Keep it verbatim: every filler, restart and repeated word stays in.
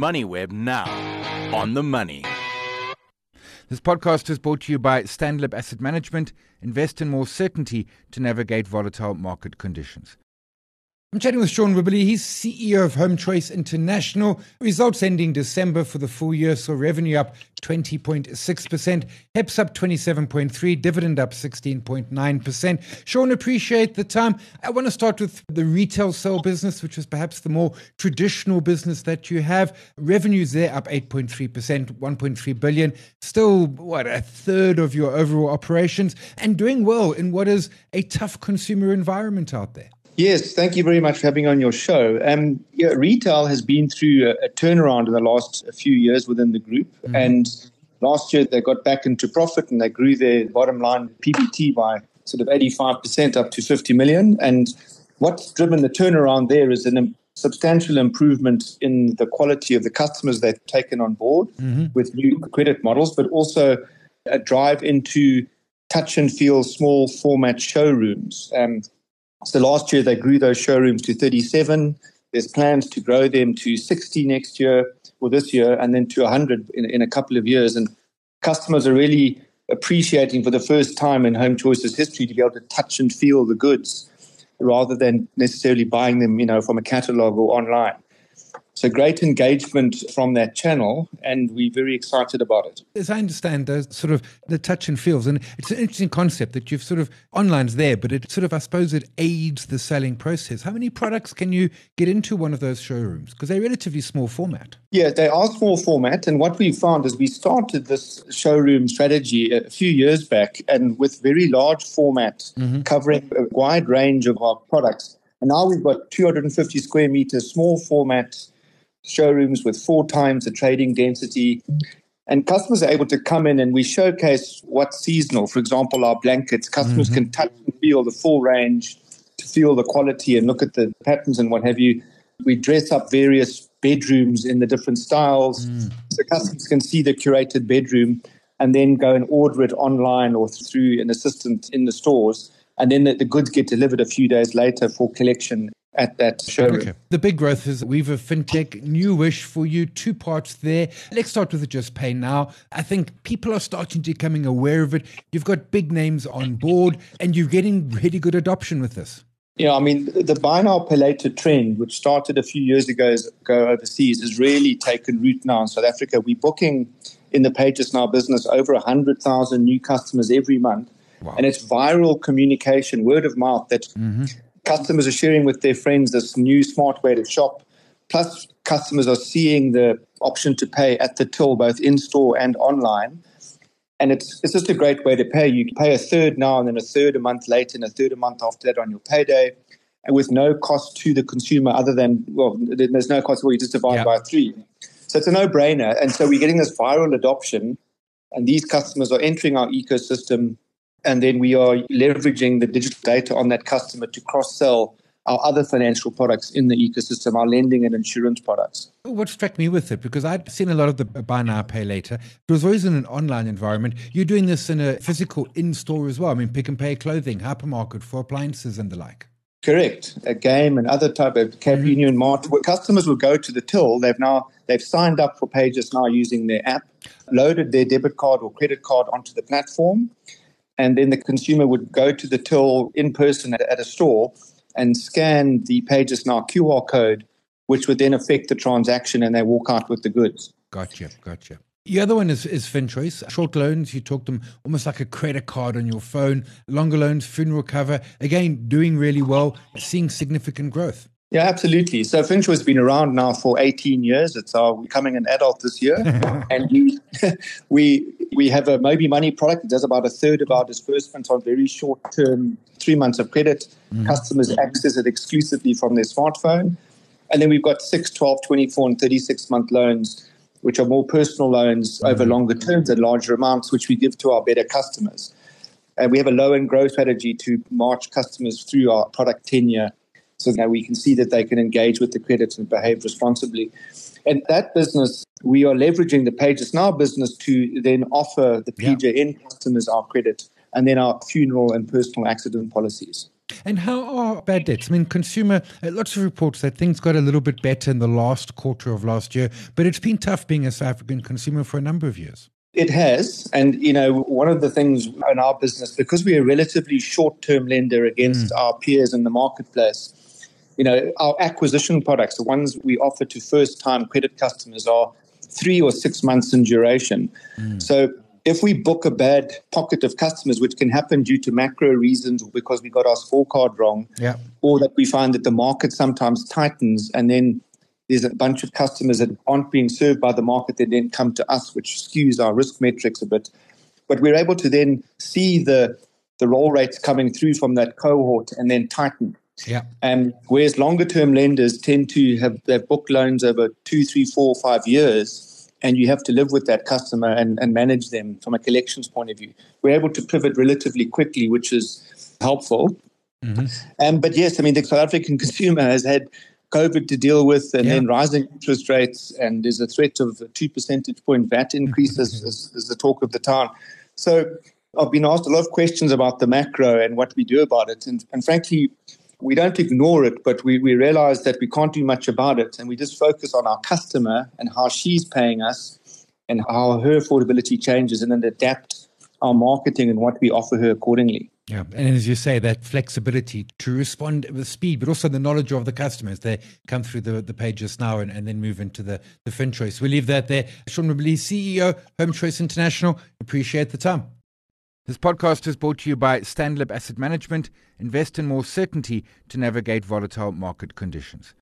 MoneyWeb now. On the money. This podcast is brought to you by Stanlib Asset Management. Invest in more certainty to navigate volatile market conditions. I'm chatting with Sean Wibberley. He's C E O of Home Choice International. Results ending December for the full year saw revenue up twenty point six percent, H E P S up twenty-seven point three percent, dividend up sixteen point nine percent. Sean, appreciate the time. I want to start with the retail sale business, which is perhaps the more traditional business that you have. Revenues there up eight point three percent, one point three billion. Still, what, a third of your overall operations, and doing well in what is a tough consumer environment out there. Yes, thank you very much for having me on your show. Um, yeah, retail has been through a, a turnaround in the last few years within the group. Mm-hmm. And last year they got back into profit and they grew their bottom line P B T by sort of eighty-five percent up to fifty million. And what's driven the turnaround there is a um, substantial improvement in the quality of the customers they've taken on board mm-hmm. with new credit models, but also a drive into touch and feel small format showrooms. Um, So last year they grew those showrooms to thirty-seven. There's plans to grow them to sixty next year or this year, and then to one hundred in, in a couple of years. And customers are really appreciating for the first time in Home Choice's history to be able to touch and feel the goods rather than necessarily buying them, you know, from a catalogue or online. So great engagement from that channel, and we're very excited about it. As I understand, those sort of the touch and feels, and it's an interesting concept that you've sort of, online's there, but it sort of, I suppose it aids the selling process. How many products can you get into one of those showrooms? Because they're relatively small format. Yeah, they are small format, and what we found is we started this showroom strategy a few years back, and with very large format mm-hmm. covering a wide range of our products. And now we've got two hundred fifty square meters, small format showrooms with four times the trading density. And customers are able to come in and we showcase what's seasonal. For example, our blankets. Customers mm-hmm. can touch and feel the full range, to feel the quality and look at the patterns and what have you. We dress up various bedrooms in the different styles. Mm. So customers can see the curated bedroom and then go and order it online or through an assistant in the stores. And then the, the goods get delivered a few days later for collection at that showroom. Okay. The big growth is Weaver FinTech, newish for you, two parts there. Let's start with the Just Pay Now. I think people are starting to becoming aware of it. You've got big names on board and you're getting really good adoption with this. Yeah, I mean, the buy now, pay later trend, which started a few years ago, ago overseas, has really taken root now in South Africa. We're booking in the Pay Just Now business over one hundred thousand new customers every month. Wow. And it's viral communication, word of mouth, that mm-hmm. customers are sharing with their friends this new smart way to shop. Plus, customers are seeing the option to pay at the till, both in-store and online. And it's it's just a great way to pay. You can pay a third now and then a third a month later and a third a month after that on your payday, and with no cost to the consumer other than, well, there's no cost, well, you just divide yep. by three. So it's a no-brainer. And so we're getting this viral adoption, and these customers are entering our ecosystem. And then we are leveraging the digital data on that customer to cross-sell our other financial products in the ecosystem, our lending and insurance products. What struck me with it, because I'd seen a lot of the buy now, pay later, it was always in an online environment. You're doing this in a physical in-store as well. I mean, Pick n Pay clothing, hypermarket for appliances and the like. Correct. A game and other type of Cape mm-hmm. Union Mart. Customers will go to the till. They've now they've signed up for Pay Just Now using their app, loaded their debit card or credit card onto the platform. And then the consumer would go to the till in person at, at a store and scan the Pay Just Now Q R code, which would then affect the transaction and they walk out with the goods. Gotcha, gotcha. The other one is, is FinChoice. Short loans, you talk them almost like a credit card on your phone. Longer loans, funeral cover. Again, doing really well, seeing significant growth. Yeah, absolutely. So FinChoice has been around now for eighteen years. It's our becoming an adult this year. and we, we we have a Mobi Money product. It does about a third of our disbursements on very short-term, three months of credit. Mm. Customers access it exclusively from their smartphone. And then we've got six, twelve, twenty-four, and thirty-six month loans, which are more personal loans mm. over longer terms and larger amounts, which we give to our better customers. And we have a low-end growth strategy to march customers through our product tenure, so that we can see that they can engage with the credits and behave responsibly. And that business, we are leveraging the Pay Just Now business to then offer the P J N yeah. customers our credit and then our funeral and personal accident policies. And how are bad debts? I mean, consumer, uh, lots of reports that things got a little bit better in the last quarter of last year, but it's been tough being a South African consumer for a number of years. It has. And, you know, one of the things in our business, because we're a relatively short-term lender against mm. our peers in the marketplace, you know, our acquisition products, the ones we offer to first-time credit customers, are three or six months in duration. Mm. So if we book a bad pocket of customers, which can happen due to macro reasons or because we got our scorecard wrong, yeah. or that we find that the market sometimes tightens and then there's a bunch of customers that aren't being served by the market that then come to us, which skews our risk metrics a bit. But we're able to then see the, the roll rates coming through from that cohort and then tighten. Yeah. Um, whereas longer-term lenders tend to have their book loans over two, three, four, five years, and you have to live with that customer and, and manage them from a collections point of view. We're able to pivot relatively quickly, which is helpful. Mm-hmm. Um, but yes, I mean, the South African consumer has had COVID to deal with, and yeah. then rising interest rates, and there's a threat of a two percentage point V A T increase as, as, as the talk of the town. So I've been asked a lot of questions about the macro and what we do about it. And, and frankly, we don't ignore it, but we, we realize that we can't do much about it. And we just focus on our customer and how she's paying us and how her affordability changes, and then adapt our marketing and what we offer her accordingly. Yeah, and as you say, that flexibility to respond with speed, but also the knowledge of the customers. They come through the, the pages now and, and then move into the, the FinChoice. We'll leave that there. Sean Wibberley, C E O, HomeChoice International. Appreciate the time. This podcast is brought to you by Stanlib Asset Management. Invest in more certainty to navigate volatile market conditions.